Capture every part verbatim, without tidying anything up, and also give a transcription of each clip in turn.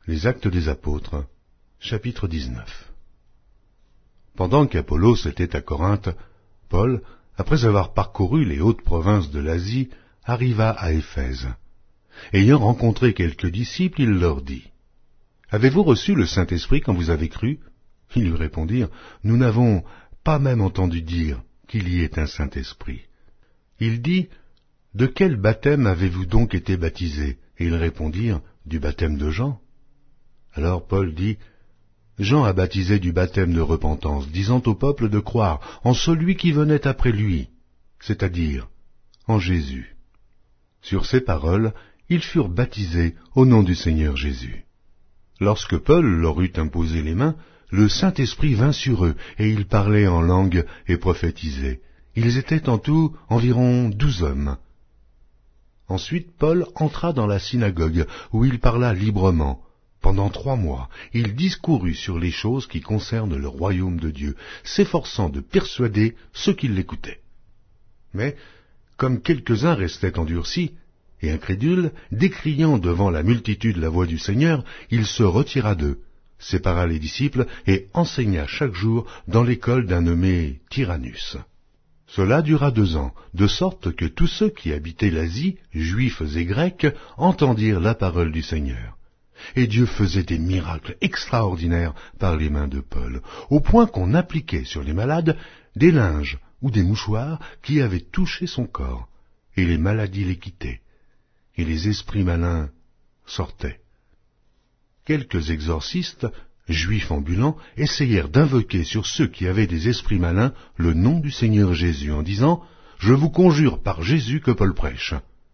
Les Actes des Apôtres, chapitre dix-neuf. Pendant qu'Apollos était à Corinthe, Paul, après avoir parcouru les hautes provinces de l'Asie, arriva à Éphèse. Ayant rencontré quelques disciples, il leur dit : « Avez-vous reçu le Saint-Esprit quand vous avez cru ?» Ils lui répondirent : « Nous n'avons pas même entendu dire qu'il y ait un Saint-Esprit. » Il dit : « De quel baptême avez-vous donc été baptisés ?» Et ils répondirent : « Du baptême de Jean. » Alors Paul dit : « Jean a baptisé du baptême de repentance, disant au peuple de croire en celui qui venait après lui, c'est-à-dire en Jésus. » Sur ces paroles, ils furent baptisés au nom du Seigneur Jésus. Lorsque Paul leur eut imposé les mains, le Saint-Esprit vint sur eux, et ils parlaient en langue et prophétisaient. Ils étaient en tout environ douze hommes. Ensuite Paul entra dans la synagogue, où il parla librement. Pendant trois mois, il discourut sur les choses qui concernent le royaume de Dieu, s'efforçant de persuader ceux qui l'écoutaient. Mais, comme quelques-uns restaient endurcis et incrédules, décriant devant la multitude la voix du Seigneur, il se retira d'eux, sépara les disciples et enseigna chaque jour dans l'école d'un nommé Tyrannus. Cela dura deux ans, de sorte que tous ceux qui habitaient l'Asie, juifs et grecs, entendirent la parole du Seigneur. Et Dieu faisait des miracles extraordinaires par les mains de Paul, au point qu'on appliquait sur les malades des linges ou des mouchoirs qui avaient touché son corps, et les maladies les quittaient, et les esprits malins sortaient. Quelques exorcistes, juifs ambulants, essayèrent d'invoquer sur ceux qui avaient des esprits malins le nom du Seigneur Jésus, en disant : « Je vous conjure par Jésus que Paul prêche. »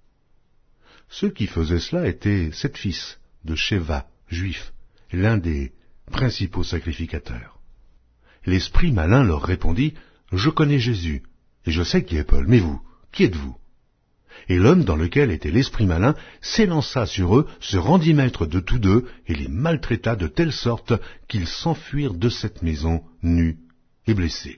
Ceux qui faisaient cela étaient sept fils de Sheva, juif, l'un des principaux sacrificateurs. L'esprit malin leur répondit : « Je connais Jésus, et je sais qui est Paul, mais vous, qui êtes-vous » Et l'homme dans lequel était l'esprit malin s'élança sur eux, se rendit maître de tous deux, et les maltraita de telle sorte qu'ils s'enfuirent de cette maison, nus et blessés.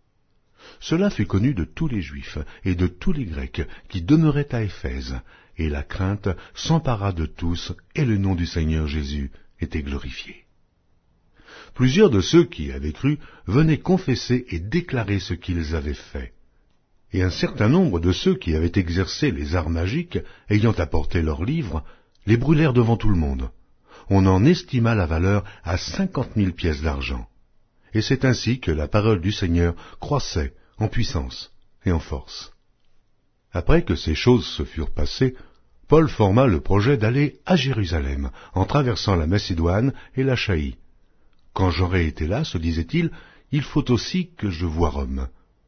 Cela fut connu de tous les Juifs et de tous les Grecs qui demeuraient à Éphèse, et la crainte s'empara de tous, et le nom du Seigneur Jésus était glorifié. Plusieurs de ceux qui avaient cru venaient confesser et déclarer ce qu'ils avaient fait. Et un certain nombre de ceux qui avaient exercé les arts magiques, ayant apporté leurs livres, les brûlèrent devant tout le monde. On en estima la valeur à cinquante mille pièces d'argent. Et c'est ainsi que la parole du Seigneur croissait en puissance et en force. Après que ces choses se furent passées, Paul forma le projet d'aller à Jérusalem, en traversant la Macédoine et l'Achaïe. Quand j'aurai été là, se disait-il, il faut aussi que je voie Rome.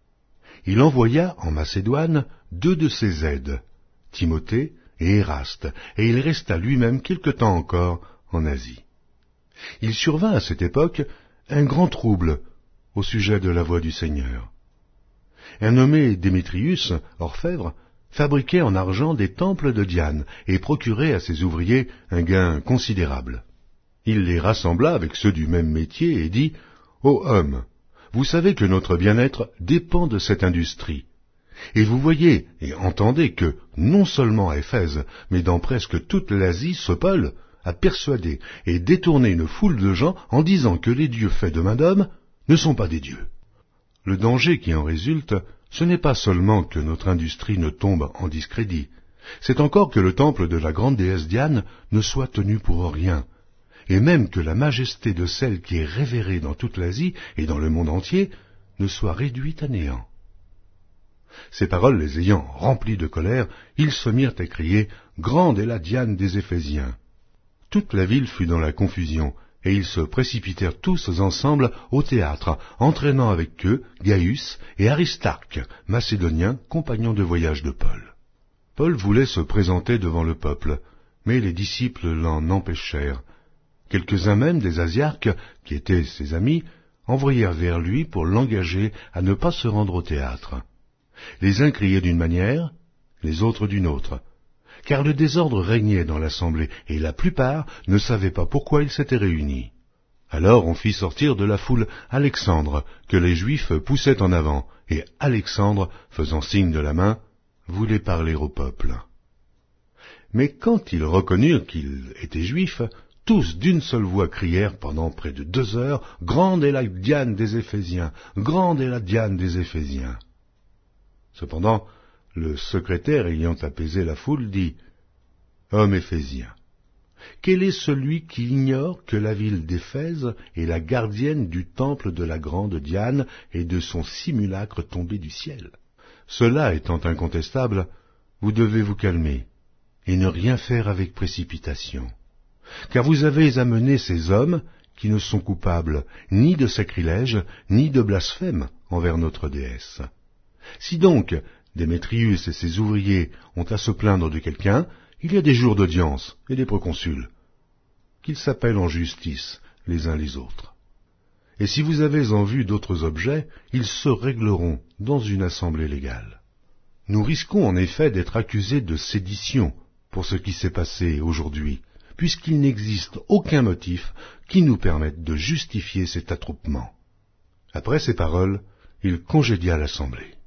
Il envoya en Macédoine deux de ses aides, Timothée et Éraste, et il resta lui-même quelque temps encore en Asie. Il survint à cette époque un grand trouble au sujet de la voix du Seigneur. Un nommé Démétrius, orfèvre, fabriquait en argent des temples de Diane et procurait à ses ouvriers un gain considérable. Il les rassembla avec ceux du même métier et dit : « Ô hommes, vous savez que notre bien-être dépend de cette industrie. Et vous voyez et entendez que, non seulement à Éphèse, mais dans presque toute l'Asie, ce Paul a persuadé et détourné une foule de gens en disant que les dieux faits de main d'homme ne sont pas des dieux. Le danger qui en résulte, ce n'est pas seulement que notre industrie ne tombe en discrédit, c'est encore que le temple de la grande déesse Diane ne soit tenu pour rien, et même que la majesté de celle qui est révérée dans toute l'Asie et dans le monde entier ne soit réduite à néant. » Ces paroles les ayant remplis de colère, ils se mirent à crier : « Grande est la Diane des Éphésiens !» Toute la ville fut dans la confusion, et ils se précipitèrent tous ensemble au théâtre, entraînant avec eux Gaius et Aristarque, macédoniens, compagnons de voyage de Paul. Paul voulait se présenter devant le peuple, mais les disciples l'en empêchèrent. Quelques-uns même des Asiarques, qui étaient ses amis, envoyèrent vers lui pour l'engager à ne pas se rendre au théâtre. Les uns criaient d'une manière, les autres d'une autre, car le désordre régnait dans l'assemblée, et la plupart ne savaient pas pourquoi ils s'étaient réunis. Alors on fit sortir de la foule Alexandre, que les Juifs poussaient en avant, et Alexandre, faisant signe de la main, voulait parler au peuple. Mais quand ils reconnurent qu'il était juif, tous d'une seule voix crièrent pendant près de deux heures, « Grande est la Diane des Éphésiens! Grande est la Diane des Éphésiens !» Cependant, le secrétaire ayant apaisé la foule dit, « Homme éphésien, quel est celui qui ignore que la ville d'Éphèse est la gardienne du temple de la grande Diane et de son simulacre tombé du ciel? Cela étant incontestable, vous devez vous calmer et ne rien faire avec précipitation. Car vous avez amené ces hommes qui ne sont coupables ni de sacrilège, ni de blasphème envers notre déesse. Si donc Démétrius et ses ouvriers ont à se plaindre de quelqu'un, il y a des jours d'audience et des proconsuls, qu'ils s'appellent en justice les uns les autres. Et si vous avez en vue d'autres objets, ils se régleront dans une assemblée légale. Nous risquons en effet d'être accusés de sédition pour ce qui s'est passé aujourd'hui, puisqu'il n'existe aucun motif qui nous permette de justifier cet attroupement. » Après ces paroles, il congédia l'assemblée.